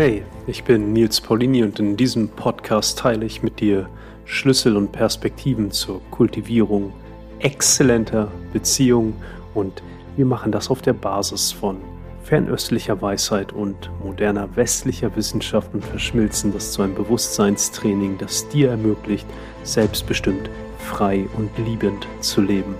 Hey, ich bin Nils Paulini und in diesem Podcast teile ich mit dir Schlüssel und Perspektiven zur Kultivierung exzellenter Beziehungen und wir machen das auf der Basis von fernöstlicher Weisheit und moderner westlicher Wissenschaft und verschmilzen das zu einem Bewusstseinstraining, das dir ermöglicht, selbstbestimmt, frei und liebend zu leben.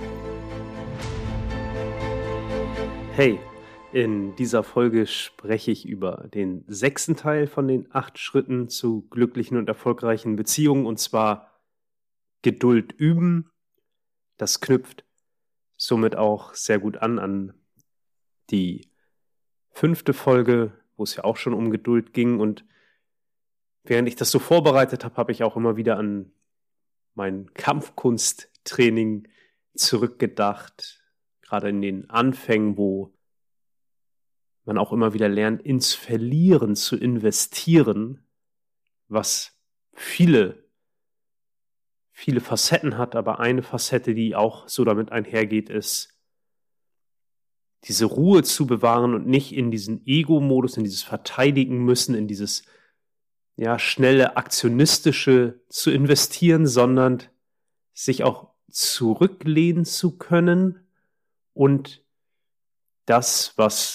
Hey! In dieser Folge spreche ich über den 6. Teil von den 8 Schritten zu glücklichen und erfolgreichen Beziehungen, und zwar Geduld üben. Das knüpft somit auch sehr gut an die 5. Folge, wo es ja auch schon um Geduld ging. Und während ich das so vorbereitet habe, habe ich auch immer wieder an mein Kampfkunsttraining zurückgedacht, gerade in den Anfängen, wo man auch immer wieder lernt, ins Verlieren zu investieren, was viele Facetten hat, aber eine Facette, die auch so damit einhergeht, ist, diese Ruhe zu bewahren und nicht in diesen Ego-Modus, in dieses Verteidigen müssen, in dieses schnelle Aktionistische zu investieren, sondern sich auch zurücklehnen zu können und das, was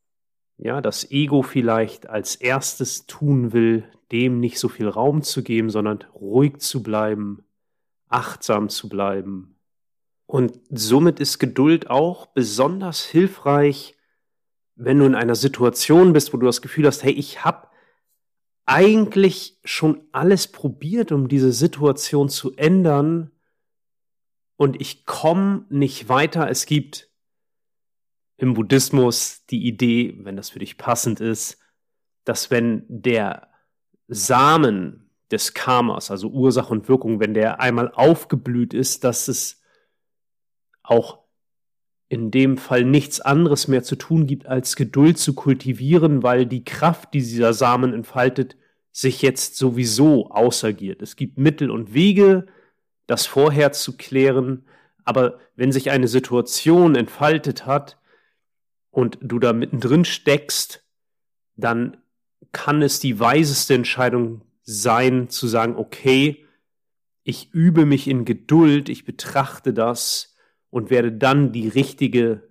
das Ego vielleicht als erstes tun will, dem nicht so viel Raum zu geben, sondern ruhig zu bleiben, achtsam zu bleiben. Und somit ist Geduld auch besonders hilfreich, wenn du in einer Situation bist, wo du das Gefühl hast, hey, ich habe eigentlich schon alles probiert, um diese Situation zu ändern und ich komme nicht weiter. Es gibt im Buddhismus die Idee, wenn das für dich passend ist, dass wenn der Samen des Karmas, also Ursache und Wirkung, wenn der einmal aufgeblüht ist, dass es auch in dem Fall nichts anderes mehr zu tun gibt, als Geduld zu kultivieren, weil die Kraft, die dieser Samen entfaltet, sich jetzt sowieso ausagiert. Es gibt Mittel und Wege, das vorher zu klären, aber wenn sich eine Situation entfaltet hat, und du da mittendrin steckst, dann kann es die weiseste Entscheidung sein, zu sagen, okay, ich übe mich in Geduld, ich betrachte das und werde dann die richtige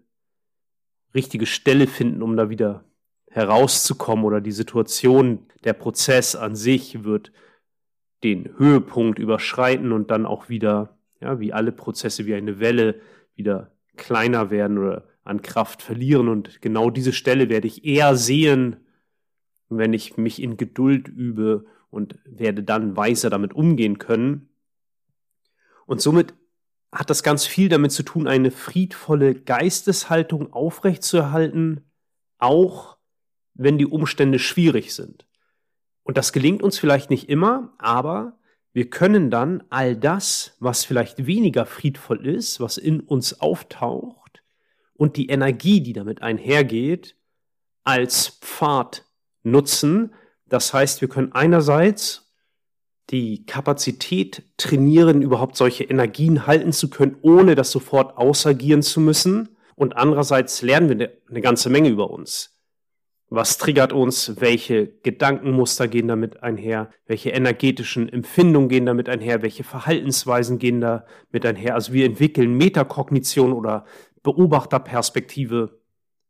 Stelle finden, um da wieder herauszukommen, oder die Situation, der Prozess an sich wird den Höhepunkt überschreiten und dann auch wieder, wie alle Prozesse, wie eine Welle wieder kleiner werden oder an Kraft verlieren, und genau diese Stelle werde ich eher sehen, wenn ich mich in Geduld übe und werde dann weiser damit umgehen können. Und somit hat das ganz viel damit zu tun, eine friedvolle Geisteshaltung aufrechtzuerhalten, auch wenn die Umstände schwierig sind. Und das gelingt uns vielleicht nicht immer, aber wir können dann all das, was vielleicht weniger friedvoll ist, was in uns auftaucht, und die Energie, die damit einhergeht, als Pfad nutzen. Das heißt, wir können einerseits die Kapazität trainieren, überhaupt solche Energien halten zu können, ohne das sofort ausagieren zu müssen. Und andererseits lernen wir eine ganze Menge über uns. Was triggert uns? Welche Gedankenmuster gehen damit einher? Welche energetischen Empfindungen gehen damit einher? Welche Verhaltensweisen gehen damit einher? Also wir entwickeln Metakognition oder Beobachterperspektive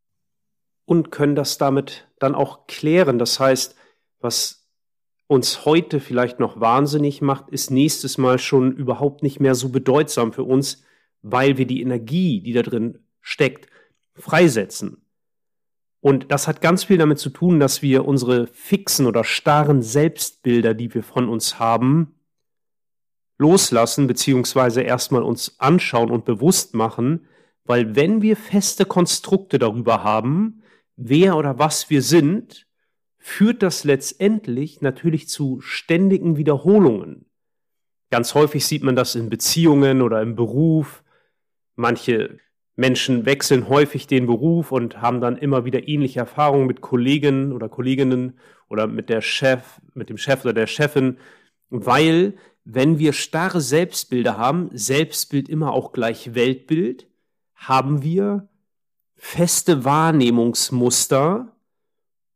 und können das damit dann auch klären. Das heißt, was uns heute vielleicht noch wahnsinnig macht, ist nächstes Mal schon überhaupt nicht mehr so bedeutsam für uns, weil wir die Energie, die da drin steckt, freisetzen. Und das hat ganz viel damit zu tun, dass wir unsere fixen oder starren Selbstbilder, die wir von uns haben, loslassen, beziehungsweise erstmal uns anschauen und bewusst machen, weil wenn wir feste Konstrukte darüber haben, wer oder was wir sind, führt das letztendlich natürlich zu ständigen Wiederholungen. Ganz häufig sieht man das in Beziehungen oder im Beruf. Manche Menschen wechseln häufig den Beruf und haben dann immer wieder ähnliche Erfahrungen mit Kollegen oder Kolleginnen oder mit dem Chef oder der Chefin, weil wenn wir starre Selbstbilder haben, Selbstbild immer auch gleich Weltbild, haben wir feste Wahrnehmungsmuster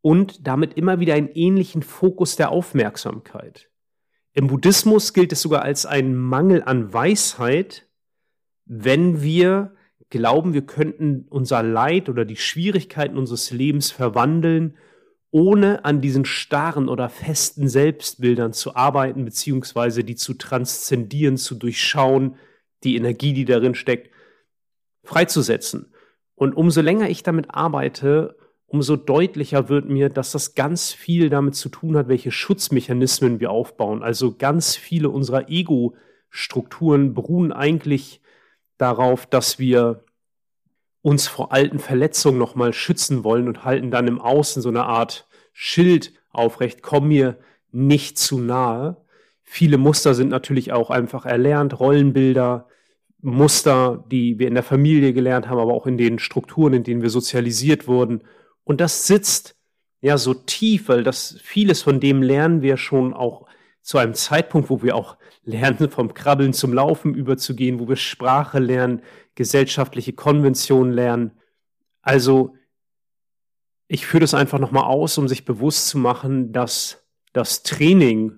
und damit immer wieder einen ähnlichen Fokus der Aufmerksamkeit. Im Buddhismus gilt es sogar als ein Mangel an Weisheit, wenn wir glauben, wir könnten unser Leid oder die Schwierigkeiten unseres Lebens verwandeln, ohne an diesen starren oder festen Selbstbildern zu arbeiten, beziehungsweise die zu transzendieren, zu durchschauen, die Energie, die darin steckt, freizusetzen. Und umso länger ich damit arbeite, umso deutlicher wird mir, dass das ganz viel damit zu tun hat, welche Schutzmechanismen wir aufbauen. Also ganz viele unserer Ego-Strukturen beruhen eigentlich darauf, dass wir uns vor alten Verletzungen nochmal schützen wollen und halten dann im Außen so eine Art Schild aufrecht, komm mir nicht zu nahe. Viele Muster sind natürlich auch einfach erlernt, Rollenbilder, Muster, die wir in der Familie gelernt haben, aber auch in den Strukturen, in denen wir sozialisiert wurden. Und das sitzt ja so tief, weil das vieles von dem lernen wir schon auch zu einem Zeitpunkt, wo wir auch lernen, vom Krabbeln zum Laufen überzugehen, wo wir Sprache lernen, gesellschaftliche Konventionen lernen. Also ich führe das einfach nochmal aus, um sich bewusst zu machen, dass das Training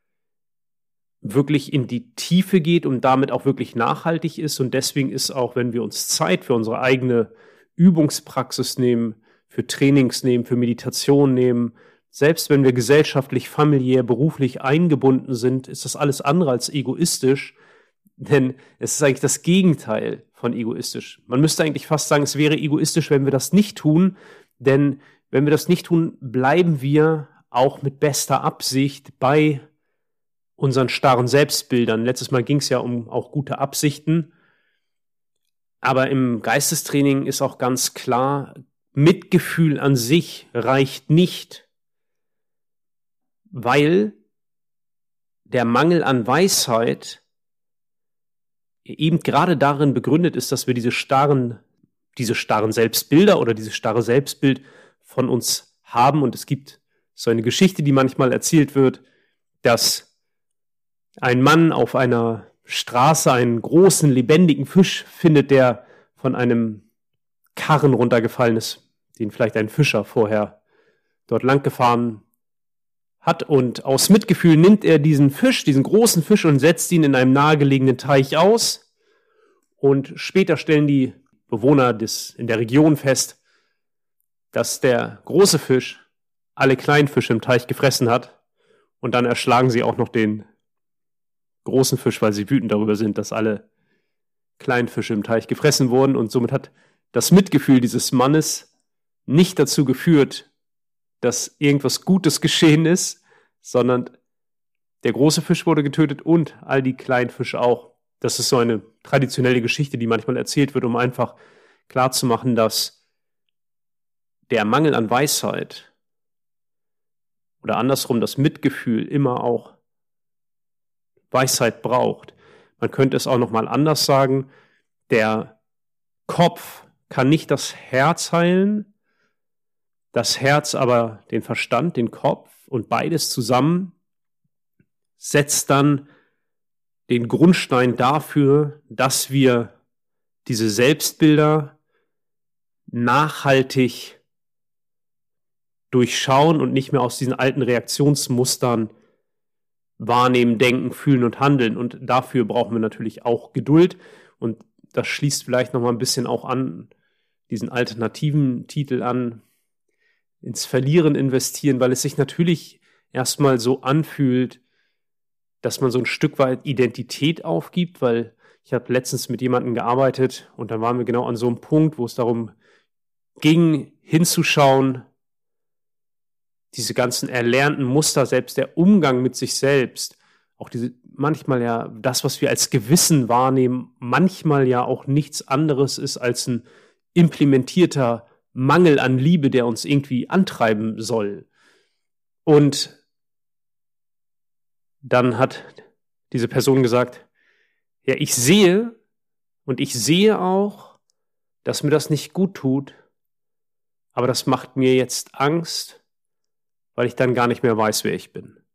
wirklich in die Tiefe geht und damit auch wirklich nachhaltig ist. Und deswegen ist auch, wenn wir uns Zeit für unsere eigene Übungspraxis nehmen, für Trainings nehmen, für Meditation nehmen, selbst wenn wir gesellschaftlich, familiär, beruflich eingebunden sind, ist das alles andere als egoistisch, denn es ist eigentlich das Gegenteil von egoistisch. Man müsste eigentlich fast sagen, es wäre egoistisch, wenn wir das nicht tun, denn wenn wir das nicht tun, bleiben wir auch mit bester Absicht bei unseren starren Selbstbildern. Letztes Mal ging es ja um auch gute Absichten, aber im Geistestraining ist auch ganz klar, Mitgefühl an sich reicht nicht, weil der Mangel an Weisheit eben gerade darin begründet ist, dass wir diese starren Selbstbilder oder dieses starre Selbstbild von uns haben. Und es gibt so eine Geschichte, die manchmal erzählt wird, dass ein Mann auf einer Straße einen großen, lebendigen Fisch findet, der von einem Karren runtergefallen ist, den vielleicht ein Fischer vorher dort lang gefahren hat. Und aus Mitgefühl nimmt er diesen Fisch, diesen großen Fisch, und setzt ihn in einem nahegelegenen Teich aus. Und später stellen die Bewohner in der Region fest, dass der große Fisch alle kleinen Fische im Teich gefressen hat. Und dann erschlagen sie auch noch den großen Fisch, weil sie wütend darüber sind, dass alle kleinen Fische im Teich gefressen wurden. Und somit hat das Mitgefühl dieses Mannes nicht dazu geführt, dass irgendwas Gutes geschehen ist, sondern der große Fisch wurde getötet und all die kleinen Fische auch. Das ist so eine traditionelle Geschichte, die manchmal erzählt wird, um einfach klarzumachen, dass der Mangel an Weisheit oder andersrum das Mitgefühl immer auch Weisheit braucht. Man könnte es auch nochmal anders sagen, der Kopf kann nicht das Herz heilen, das Herz aber den Verstand, den Kopf, und beides zusammen setzt dann den Grundstein dafür, dass wir diese Selbstbilder nachhaltig durchschauen und nicht mehr aus diesen alten Reaktionsmustern wahrnehmen, denken, fühlen und handeln. Und dafür brauchen wir natürlich auch Geduld. Und das schließt vielleicht nochmal ein bisschen auch an diesen alternativen Titel an, ins Verlieren investieren, weil es sich natürlich erstmal so anfühlt, dass man so ein Stück weit Identität aufgibt, weil ich habe letztens mit jemandem gearbeitet und da waren wir genau an so einem Punkt, wo es darum ging, hinzuschauen, diese ganzen erlernten Muster, selbst der Umgang mit sich selbst, auch diese manchmal ja das, was wir als Gewissen wahrnehmen, manchmal ja auch nichts anderes ist als ein implementierter Mangel an Liebe, der uns irgendwie antreiben soll. Und dann hat diese Person gesagt, ja, ich sehe auch, dass mir das nicht gut tut, aber das macht mir jetzt Angst, weil ich dann gar nicht mehr weiß, wer ich bin.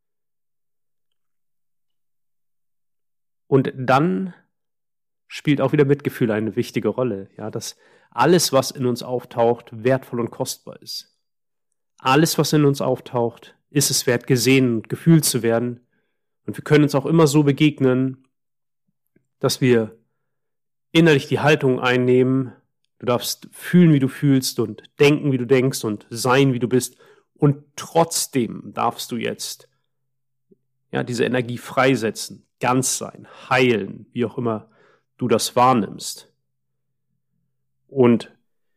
Und dann spielt auch wieder Mitgefühl eine wichtige Rolle, ja, dass alles, was in uns auftaucht, wertvoll und kostbar ist. alles, was in uns auftaucht, ist es wert, gesehen und gefühlt zu werden. Und wir können uns auch immer so begegnen, dass wir innerlich die Haltung einnehmen. Du darfst fühlen, wie du fühlst und denken, wie du denkst und sein, wie du bist. Und trotzdem darfst du jetzt diese Energie freisetzen, ganz sein, heilen, wie auch immer du das wahrnimmst. Und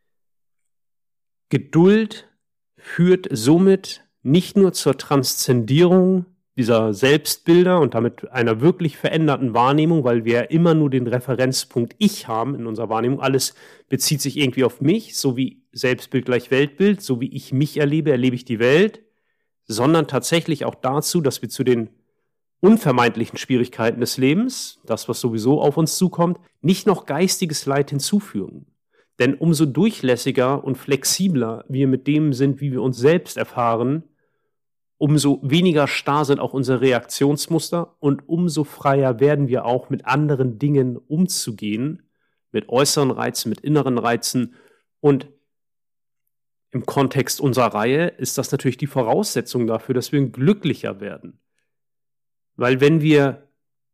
Geduld führt somit nicht nur zur Transzendierung dieser Selbstbilder und damit einer wirklich veränderten Wahrnehmung, weil wir ja immer nur den Referenzpunkt Ich haben in unserer Wahrnehmung. Alles bezieht sich irgendwie auf mich, so wie Selbstbild gleich Weltbild, so wie ich mich erlebe, erlebe ich die Welt, sondern tatsächlich auch dazu, dass wir zu den unvermeidlichen Schwierigkeiten des Lebens, das, was sowieso auf uns zukommt, nicht noch geistiges Leid hinzufügen. Denn umso durchlässiger und flexibler wir mit dem sind, wie wir uns selbst erfahren, umso weniger starr sind auch unsere Reaktionsmuster und umso freier werden wir auch mit anderen Dingen umzugehen, mit äußeren Reizen, mit inneren Reizen. Und im Kontext unserer Reihe ist das natürlich die Voraussetzung dafür, dass wir glücklicher werden. Weil wenn wir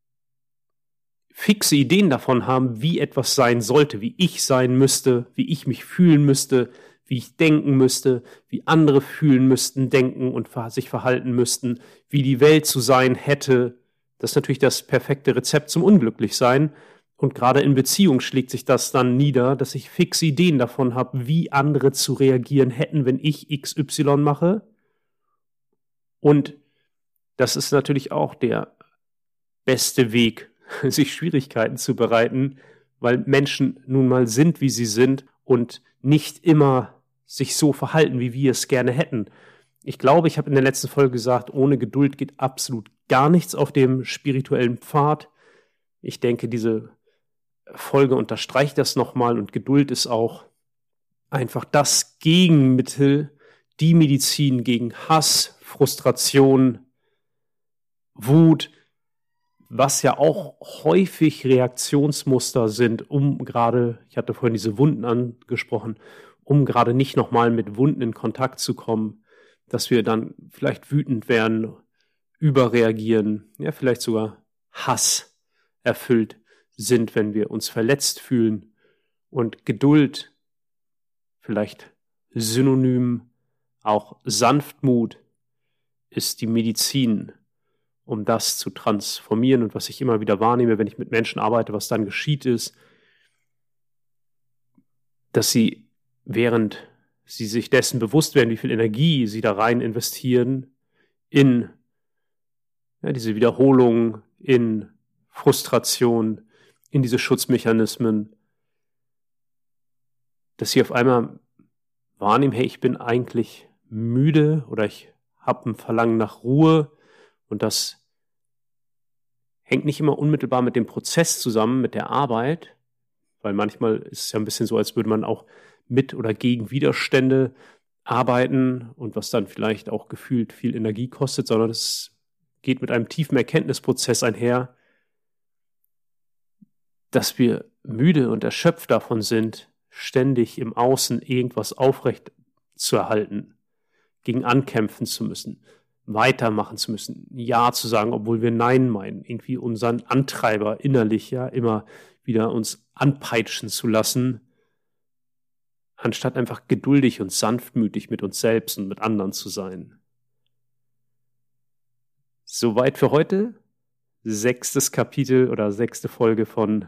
fixe Ideen davon haben, wie etwas sein sollte, wie ich sein müsste, wie ich mich fühlen müsste, wie ich denken müsste, wie andere fühlen müssten, denken und sich verhalten müssten, wie die Welt zu sein hätte, das ist natürlich das perfekte Rezept zum Unglücklichsein. Und gerade in Beziehung schlägt sich das dann nieder, dass ich fixe Ideen davon habe, wie andere zu reagieren hätten, wenn ich XY mache. Und das ist natürlich auch der beste Weg, sich Schwierigkeiten zu bereiten, weil Menschen nun mal sind, wie sie sind und nicht immer sich so verhalten, wie wir es gerne hätten. Ich glaube, ich habe in der letzten Folge gesagt, ohne Geduld geht absolut gar nichts auf dem spirituellen Pfad. Ich denke, diese Folge unterstreicht das nochmal und Geduld ist auch einfach das Gegenmittel, die Medizin gegen Hass, Frustration, Wut, was ja auch häufig Reaktionsmuster sind, ich hatte vorhin diese Wunden angesprochen, um gerade nicht nochmal mit Wunden in Kontakt zu kommen, dass wir dann vielleicht wütend werden, überreagieren, ja vielleicht sogar Hass erfüllt sind, wenn wir uns verletzt fühlen. Und Geduld, vielleicht synonym auch Sanftmut, ist die Medizin, um das zu transformieren. Und was ich immer wieder wahrnehme, wenn ich mit Menschen arbeite, was dann geschieht, ist, dass sie, während sie sich dessen bewusst werden, wie viel Energie sie da rein investieren, in diese Wiederholung, in Frustration, in diese Schutzmechanismen, dass sie auf einmal wahrnehmen, hey, ich bin eigentlich müde oder ich habe ein Verlangen nach Ruhe. Und das hängt nicht immer unmittelbar mit dem Prozess zusammen, mit der Arbeit, weil manchmal ist es ja ein bisschen so, als würde man auch mit oder gegen Widerstände arbeiten und was dann vielleicht auch gefühlt viel Energie kostet, sondern es geht mit einem tiefen Erkenntnisprozess einher, dass wir müde und erschöpft davon sind, ständig im Außen irgendwas aufrecht zu erhalten, gegen ankämpfen zu müssen, weitermachen zu müssen, Ja zu sagen, obwohl wir Nein meinen, irgendwie unseren Antreiber innerlich immer wieder uns anpeitschen zu lassen, anstatt einfach geduldig und sanftmütig mit uns selbst und mit anderen zu sein. Soweit für heute. 6. Kapitel oder 6. Folge von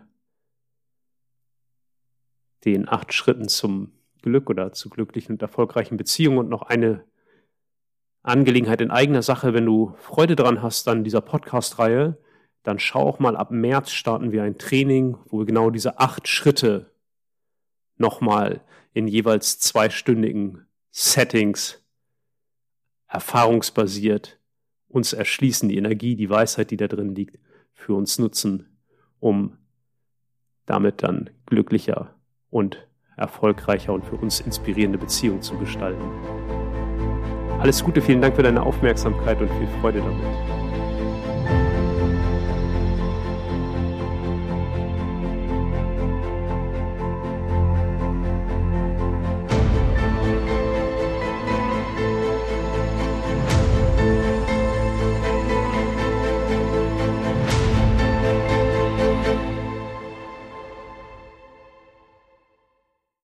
den 8 Schritten zum Glück oder zu glücklichen und erfolgreichen Beziehungen. Und noch eine Angelegenheit in eigener Sache, wenn du Freude dran hast an dieser Podcast-Reihe, dann schau auch mal, ab März starten wir ein Training, wo wir genau diese 8 Schritte nochmal in jeweils 2-stündigen Settings erfahrungsbasiert uns erschließen, die Energie, die Weisheit, die da drin liegt, für uns nutzen, um damit dann glücklicher und erfolgreicher und für uns inspirierende Beziehungen zu gestalten. Alles Gute, vielen Dank für deine Aufmerksamkeit und viel Freude damit.